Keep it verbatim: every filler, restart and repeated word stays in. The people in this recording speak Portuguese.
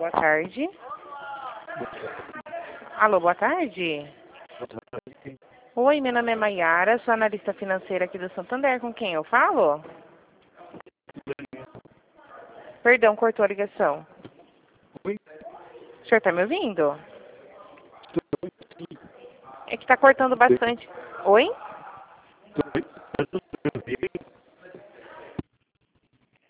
boa tarde. Alô, boa tarde. Oi, meu nome é Maiara, sou analista financeira aqui do Santander. Com quem eu falo? Perdão, cortou a ligação. Oi? O senhor está me ouvindo? É que está cortando bastante. Oi? Oi?